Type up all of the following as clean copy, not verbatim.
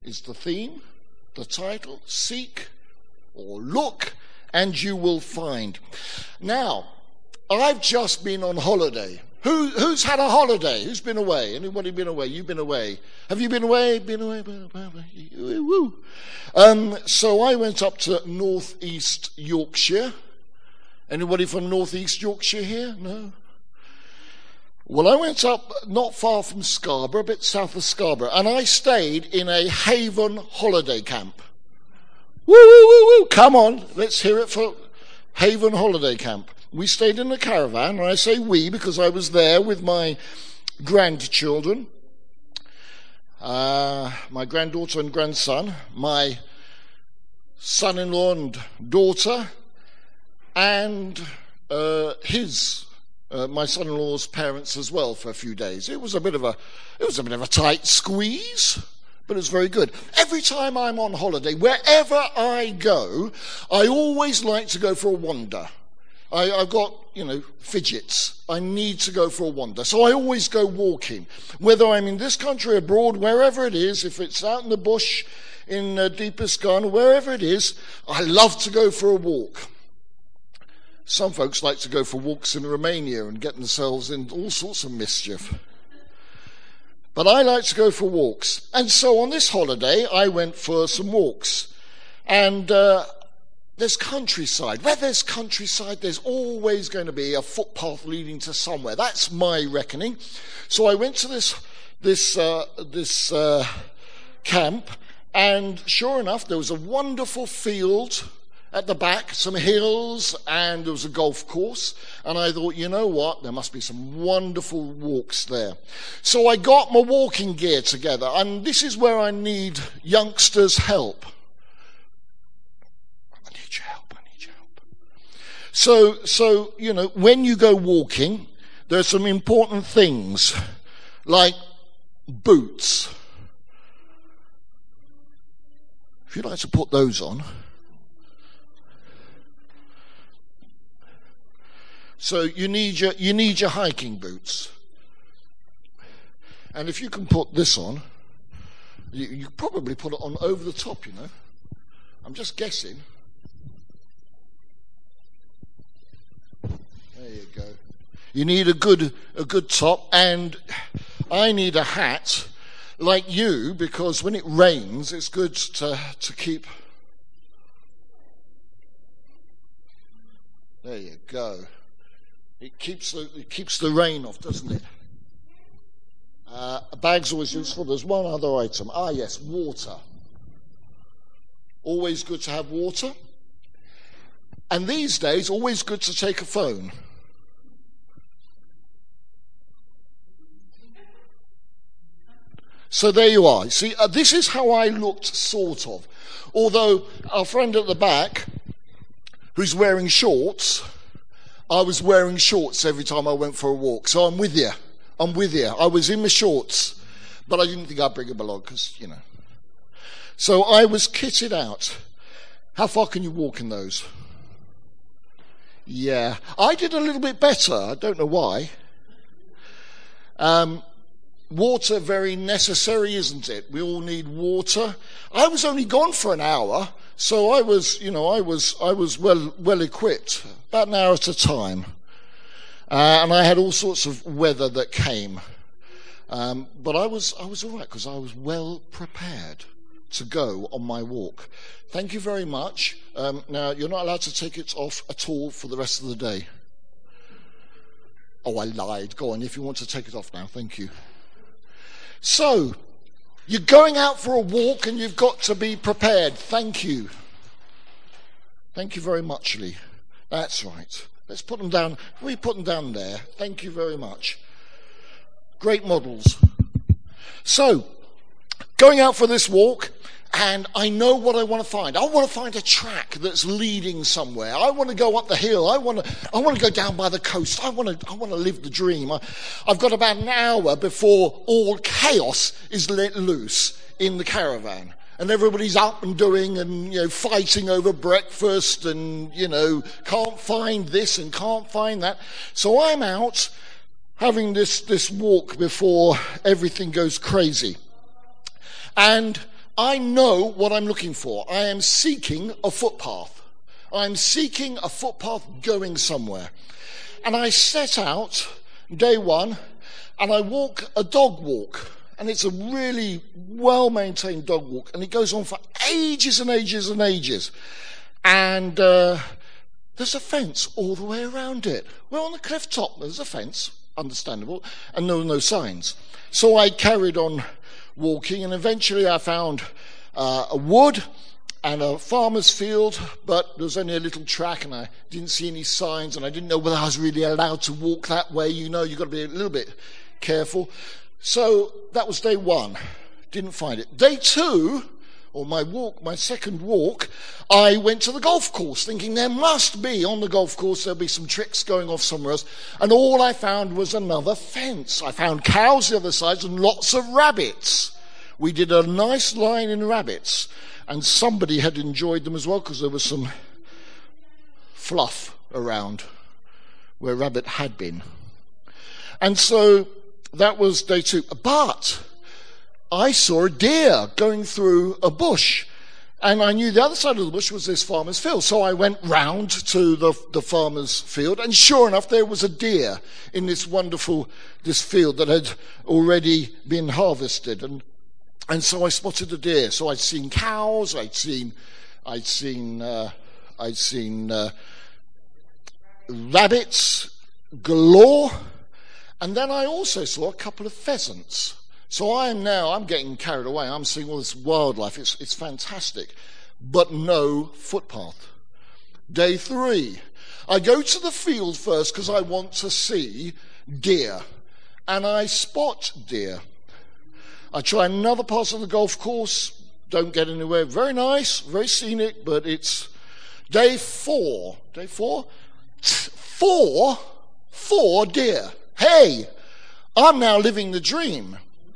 is the theme, the title. Seek or look and you will find. Now, I've just been on holiday. Who's had a holiday? Who's been away? Anybody been away? You've been away. Have you been away? Been away? Woo. So I went up to northeast Yorkshire. Anybody from northeast Yorkshire here? No? Well, I went up not far from Scarborough, a bit south of Scarborough, and I stayed in a Haven holiday camp. Woo! Come on, let's hear it for Haven holiday camp. We stayed in a caravan, and I say we because I was there with my grandchildren, my granddaughter and grandson, my son-in-law and daughter, and my son-in-law's parents as well for a few days. It was a bit of a tight squeeze, but it was very good. Every time I'm on holiday, wherever I go, I always like to go for a wander. I've got, fidgets. I need to go for a wander. So I always go walking. Whether I'm in this country, abroad, wherever it is, if it's out in the bush, in deepest Ghana, wherever it is, I love to go for a walk. Some folks like to go for walks in Romania and get themselves in all sorts of mischief. But I like to go for walks. And so on this holiday, I went for some walks. And there's countryside. Where there's countryside, there's always going to be a footpath leading to somewhere. That's my reckoning. So I went to this camp, and sure enough, there was a wonderful field at the back, some hills, and there was a golf course. And I thought, you know what? There must be some wonderful walks there. So I got my walking gear together, and this is where I need youngsters' help. So, when you go walking, there are some important things, like boots. If you'd like to put those on. So you need your hiking boots. And if you can put this on, you probably put it on over the top, I'm just guessing. There you go. You need a good top, and I need a hat like you, because when it rains, it's good to keep. There you go. It keeps the rain off, doesn't it? A bag's always useful. There's one other item. Yes, water. Always good to have water. And these days, always good to take a phone. So there you are. See, this is how I looked, sort of. Although our friend at the back, who's wearing shorts, I was wearing shorts every time I went for a walk. So I'm with you. I was in my shorts, but I didn't think I'd bring them along because, So I was kitted out. How far can you walk in those? Yeah. I did a little bit better. I don't know why. Water, very necessary, isn't it? We all need water. I was only gone for an hour, so I was well equipped, about an hour at a time. And I had all sorts of weather that came. But I was all right because I was well prepared to go on my walk. Thank you very much. Now, you're not allowed to take it off at all for the rest of the day. Oh, I lied. Go on, if you want to take it off now. Thank you. So, you're going out for a walk and you've got to be prepared. Thank you. Thank you very much, Lee. That's right. Let's put them down. We put them down there. Thank you very much. Great models. So, going out for this walk, and I know what I want to find. I want to find a track that's leading somewhere. I want to go up the hill. I want to go down by the coast. I want to live the dream. I've got about an hour before all chaos is let loose in the caravan. And everybody's up and doing and, fighting over breakfast and, can't find this and can't find that. So I'm out having this walk before everything goes crazy. And I know what I'm looking for. I am seeking a footpath. I'm seeking a footpath going somewhere. And I set out day one, and I walk a dog walk. And it's a really well-maintained dog walk. And it goes on for ages and ages and ages. And there's a fence all the way around it. We're on the cliff top. There's a fence, understandable, and there were no signs. So I carried on walking, and eventually I found a wood and a farmer's field, but there was only a little track, and I didn't see any signs, and I didn't know whether I was really allowed to walk that way. You know, you've got to be a little bit careful. So that was day one. Didn't find it. Day two, or my second walk, I went to the golf course thinking there must be, on the golf course, there'll be some tricks going off somewhere else. And all I found was another fence. I found cows the other side and lots of rabbits. We did a nice line in rabbits. And somebody had enjoyed them as well because there was some fluff around where rabbit had been. And so that was day two. But I saw a deer going through a bush, and I knew the other side of the bush was this farmer's field. So I went round to the farmer's field, and sure enough, there was a deer in this field that had already been harvested. And so I spotted a deer. So I'd seen cows, I'd seen rabbits galore, and then I also saw a couple of pheasants. So I'm getting carried away. I'm seeing all this wildlife. It's fantastic, but no footpath. Day three, I go to the field first because I want to see deer, and I spot deer. I try another part of the golf course, don't get anywhere. Very nice, very scenic, but it's day four. Day four? Four deer. Hey, I'm now living the dream.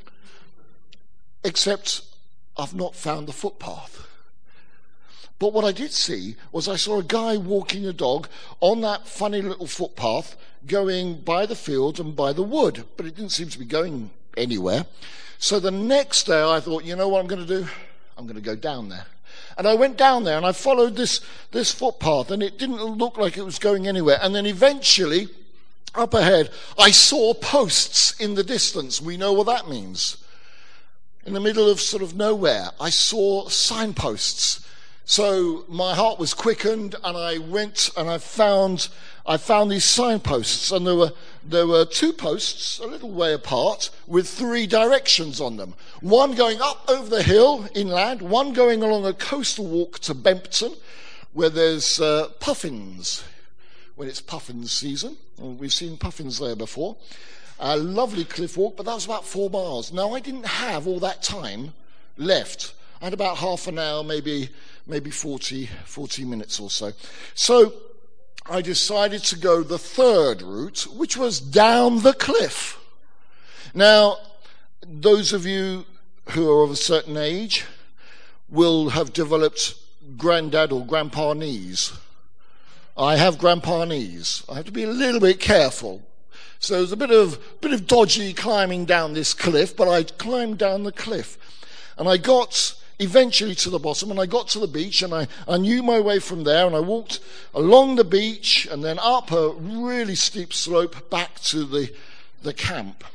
Except I've not found the footpath. But what I did see was I saw a guy walking a dog on that funny little footpath going by the field and by the wood, but it didn't seem to be going anywhere. So the next day I thought, you know what I'm going to do? I'm going to go down there. And I went down there and I followed this footpath, and it didn't look like it was going anywhere. And then eventually, up ahead, I saw posts in the distance. We know what that means. In the middle of sort of nowhere, I saw signposts. So my heart was quickened, and I went and I found these signposts, and there were two posts a little way apart with three directions on them. One going up over the hill inland, one going along a coastal walk to Bempton, where there's puffins, when it's puffin season. We've seen puffins there before. A lovely cliff walk, but that was about 4 miles. Now, I didn't have all that time left. I had about half an hour, maybe 40 minutes or so. So I decided to go the third route, which was down the cliff. Now, those of you who are of a certain age will have developed granddad or grandpa knees. I have grandpa knees. I have to be a little bit careful. So there's a bit of dodgy climbing down this cliff, but I climbed down the cliff. And I got eventually to the bottom, and I got to the beach, and I knew my way from there, and I walked along the beach and then up a really steep slope back to the camp.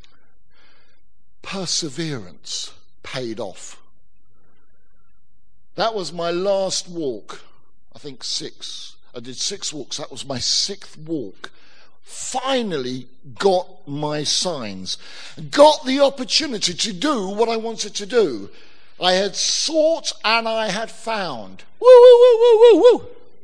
Perseverance paid off. That was my last walk. I think 6. I did 6 walks. That was my 6th walk. Finally got my signs. Got the opportunity to do what I wanted to do. I had sought and I had found. Woo, woo, woo, woo, woo, woo.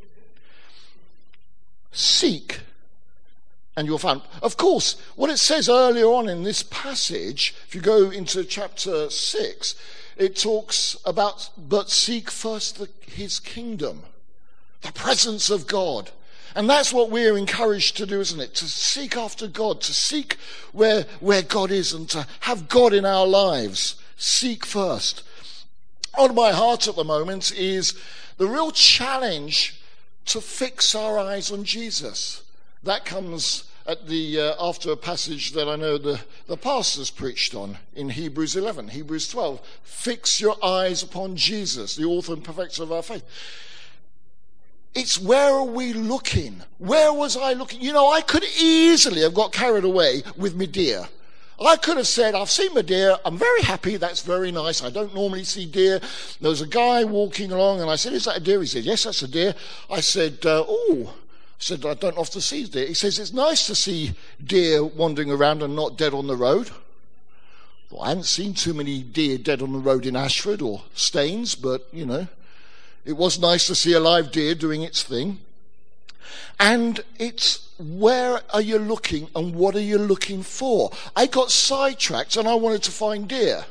Seek and you'll find. Of course, what it says earlier on in this passage, if you go into chapter 6, it talks about, but seek first his kingdom, the presence of God. And that's what we're encouraged to do, isn't it? To seek after God, to seek where God is, and to have God in our lives. Seek first. On my heart at the moment is the real challenge to fix our eyes on Jesus. That comes after a passage that I know the pastors preached on in Hebrews 11, Hebrews 12. Fix your eyes upon Jesus, the author and perfecter of our faith. It's where are we looking? Where was I looking? You know, I could easily have got carried away with my deer. I could have said, I've seen my deer, I'm very happy, that's very nice, I don't normally see deer. There was a guy walking along and I said, is that a deer? He said, yes, that's a deer. I said, I don't often see deer. He says, it's nice to see deer wandering around and not dead on the road. Well, I haven't seen too many deer dead on the road in Ashford or Staines, but, you know, it was nice to see a live deer doing its thing. And it's where are you looking and what are you looking for? I got sidetracked and I wanted to find deer.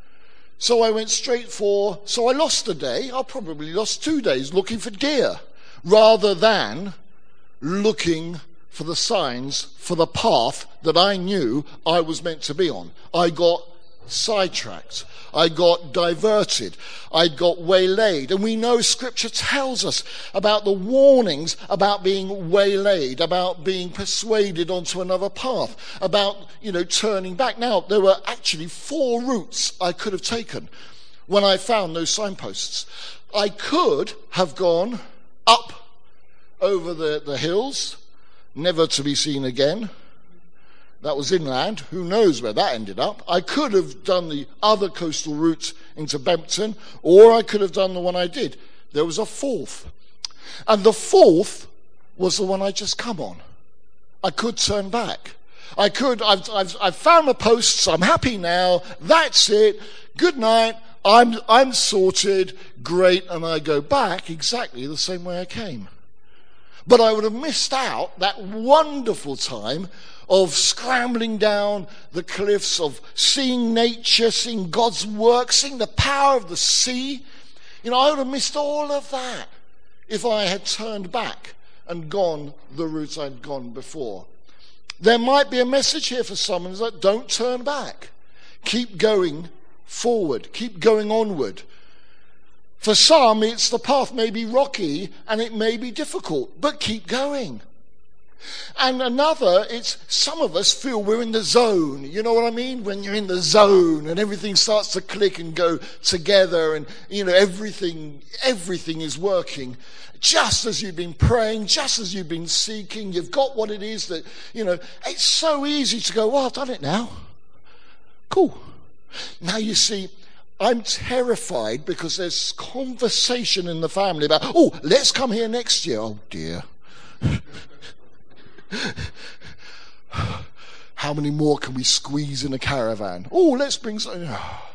So I went so I lost a day. I probably lost 2 days looking for deer rather than looking for the signs for the path that I knew I was meant to be on. I got sidetracked. I got diverted. I got waylaid. And we know Scripture tells us about the warnings about being waylaid, about being persuaded onto another path, about, turning back. Now, there were actually 4 routes I could have taken when I found those signposts. I could have gone up over the hills, never to be seen again. That was inland. Who knows where that ended up? I could have done the other coastal route into Bempton, or I could have done the one I did. There was a 4th. And the 4th was the one I just come on. I could turn back. I've found my posts. I'm happy now. That's it. Good night. I'm sorted. Great. And I go back exactly the same way I came. But I would have missed out that wonderful time of scrambling down the cliffs, of seeing nature, seeing God's work, seeing the power of the sea. I would have missed all of that if I had turned back and gone the route I'd gone before. There might be a message here for someone that don't turn back. Keep going forward. Keep going onward. For some, it's the path may be rocky and it may be difficult, but keep going. And another, it's some of us feel we're in the zone. You know what I mean? When you're in the zone and everything starts to click and go together and, everything is working. Just as you've been praying, just as you've been seeking, you've got what it is that, it's so easy to go, well, I've done it now. Cool. Now you see, I'm terrified because there's conversation in the family about, let's come here next year. Oh dear. How many more can we squeeze in a caravan? Let's bring some.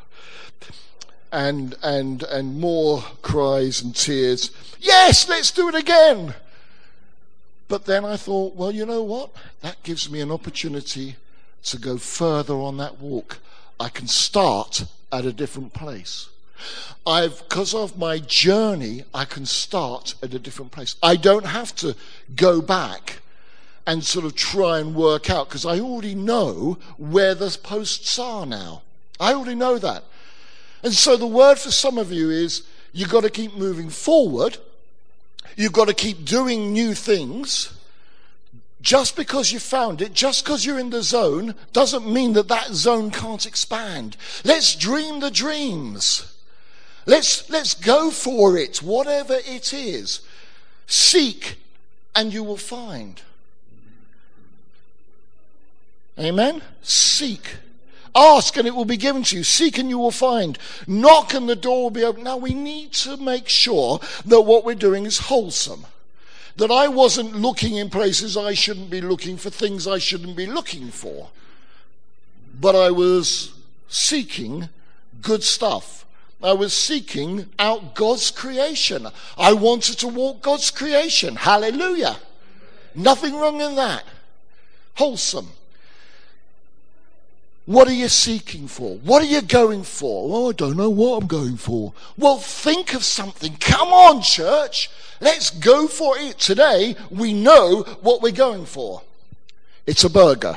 And more cries and tears. Yes, let's do it again. But then I thought, well, you know what? That gives me an opportunity to go further on that walk. I can start at a different place. Because of my journey, I can start at a different place. I don't have to go back and sort of try and work out, because I already know where the posts are now. I already know that. And so the word for some of you is, you've got to keep moving forward. You've got to keep doing new things. Just because you found it, just because you're in the zone, doesn't mean that zone can't expand. Let's dream the dreams. Let's go for it, whatever it is. Seek and you will find. Amen? Seek. Ask and it will be given to you. Seek and you will find. Knock and the door will be open. Now we need to make sure that what we're doing is wholesome. That I wasn't looking in places I shouldn't be looking, for things I shouldn't be looking for. But I was seeking good stuff. I was seeking out God's creation. I wanted to walk God's creation. Hallelujah. Nothing wrong in that. Wholesome. What are you seeking for? What are you going for? Oh, I don't know what I'm going for. Well, think of something. Come on, church. Let's go for it. Today, we know what we're going for. It's a burger.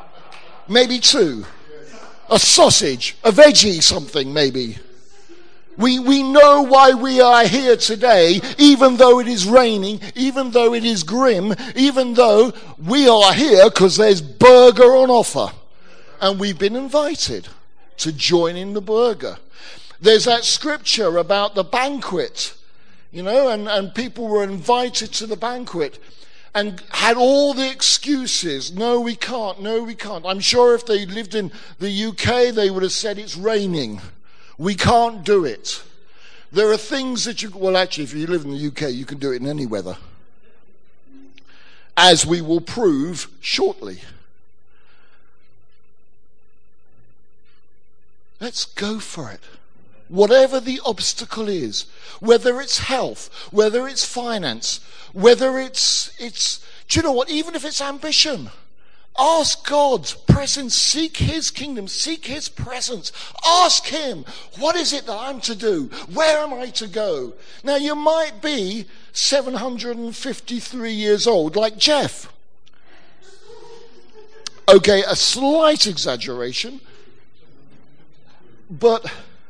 Maybe 2. A sausage. A veggie something, maybe. We know why we are here today, even though it is raining, even though it is grim, even though we are here because there's burger on offer. And we've been invited to join in the burger. There's that scripture about the banquet, and people were invited to the banquet and had all the excuses. No, we can't. No, we can't. I'm sure if they lived in the UK, they would have said it's raining. We can't do it. There are things that actually, if you live in the UK, you can do it in any weather. As we will prove shortly. Let's go for it. Whatever the obstacle is, whether it's health, whether it's finance, whether it's do you know what, even if it's ambition. Ask God's presence, seek His kingdom, seek His presence. Ask Him, what is it that I'm to do? Where am I to go? Now, you might be 753 years old, like Jeff. Okay, a slight exaggeration, but...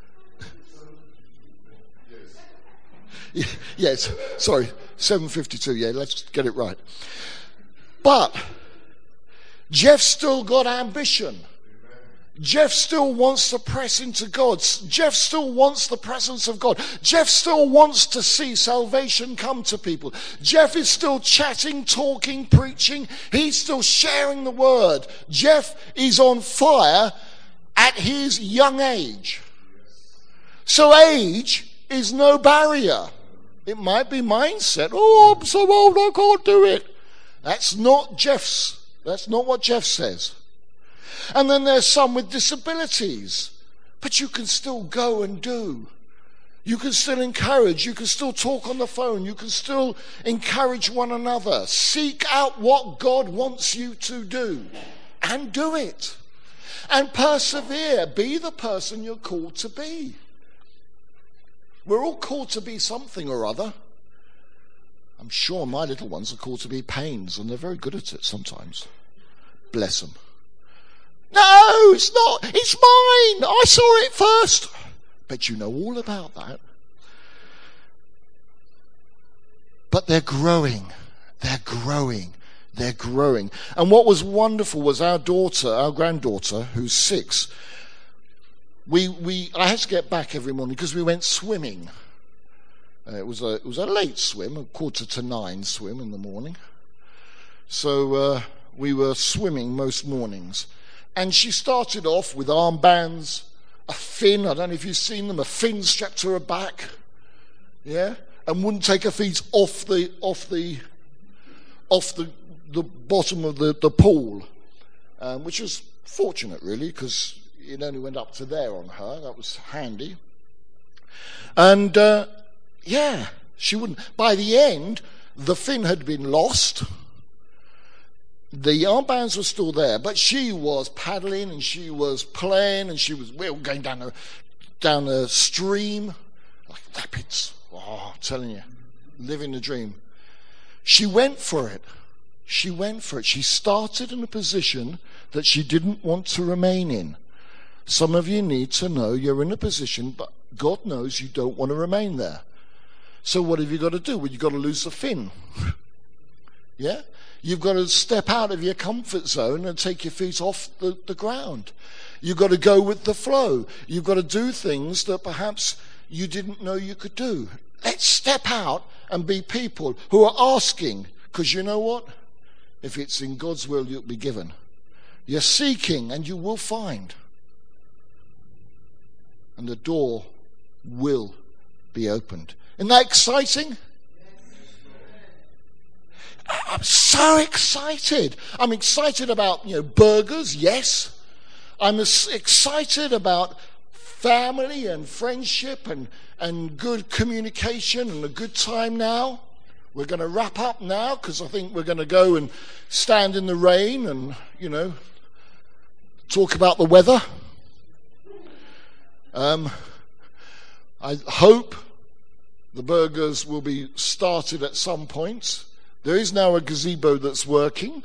Yes, sorry, 752, yeah, let's get it right. But... Jeff still got ambition. Jeff still wants to press into God. Jeff still wants the presence of God. Jeff still wants to see salvation come to people. Jeff is still chatting, talking, preaching. He's still sharing the word. Jeff is on fire at his young age. So age is no barrier. It might be mindset. Oh, I'm so old, I can't do it. That's not what Jeff says. And then there's some with disabilities. But you can still go and do. You can still encourage. You can still talk on the phone. You can still encourage one another. Seek out what God wants you to do. And do it. And persevere. Be the person you're called to be. We're all called to be something or other. I'm sure my little ones are called to be Pains, and they're very good at it sometimes. Bless them. No, it's not. It's mine. I saw it first. Bet you know all about that. But they're growing. They're growing. They're growing. And what was wonderful was our granddaughter, who's 6, I had to get back every morning because we went swimming. It was a late swim, 8:45 swim in the morning. So we were swimming most mornings. And she started off with armbands, a fin, I don't know if you've seen them, a fin strapped to her back. Yeah? And wouldn't take her feet off the bottom of the pool. Which was fortunate really, because it only went up to there on her. That was handy. And she wouldn't. By the end, the fin had been lost. The armbands were still there, but she was paddling and she was playing and we were going down a stream, like rapids. Oh, I'm telling you, living the dream. She went for it. She started in a position that she didn't want to remain in. Some of you need to know you're in a position, but God knows you don't want to remain there. So what have you got to do? Well, you've got to lose the fin. Yeah? You've got to step out of your comfort zone and take your feet off the ground. You've got to go with the flow. You've got to do things that perhaps you didn't know you could do. Let's step out and be people who are asking, because you know what? If it's in God's will, you'll be given. You're seeking and you will find. And the door will be opened. Isn't that exciting? I'm so excited. I'm excited about, burgers, yes. I'm excited about family and friendship and good communication and a good time now. We're going to wrap up now because I think we're going to go and stand in the rain and, talk about the weather. I hope the burgers will be started at some point. There is now a gazebo that's working.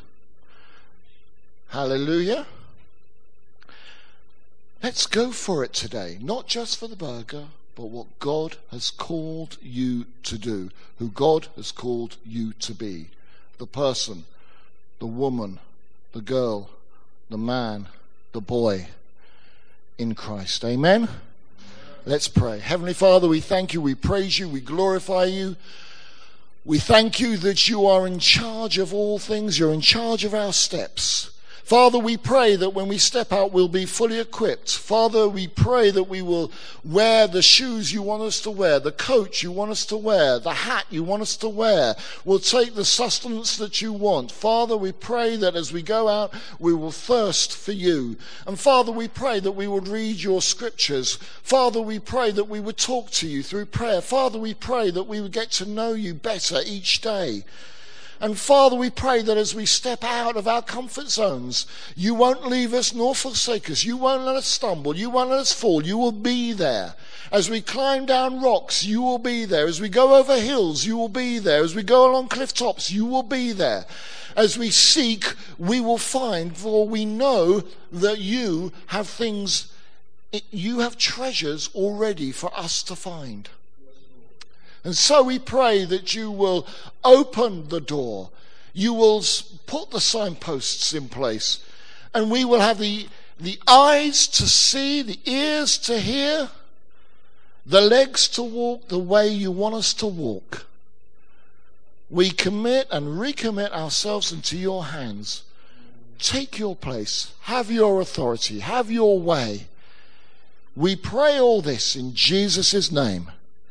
Hallelujah. Let's go for it today. Not just for the burger, but what God has called you to do, who God has called you to be. The person, the woman, the girl, the man, the boy in Christ. Amen? Let's pray. Heavenly Father, we thank you, we praise you, we glorify you. We thank you that you are in charge of all things. You're in charge of our steps. Father, we pray that when we step out, we'll be fully equipped. Father, we pray that we will wear the shoes you want us to wear, the coat you want us to wear, the hat you want us to wear. We'll take the sustenance that you want. Father, we pray that as we go out, we will thirst for you. And Father, we pray that we would read your scriptures. Father, we pray that we would talk to you through prayer. Father, we pray that we would get to know you better each day. And Father, we pray that as we step out of our comfort zones, you won't leave us nor forsake us. You won't let us stumble. You won't let us fall. You will be there. As we climb down rocks, you will be there. As we go over hills, you will be there. As we go along cliff tops, you will be there. As we seek, we will find, for we know that you have treasures already for us to find. And so we pray that you will open the door. You will put the signposts in place. And we will have the eyes to see, the ears to hear, the legs to walk the way you want us to walk. We commit and recommit ourselves into your hands. Take your place. Have your authority. Have your way. We pray all this in Jesus' name.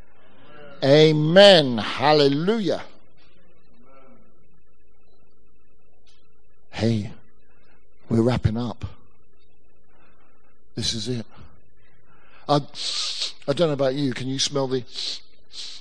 Amen. Hallelujah. Hey, we're wrapping up. This is it. I don't know about you. Can you smell the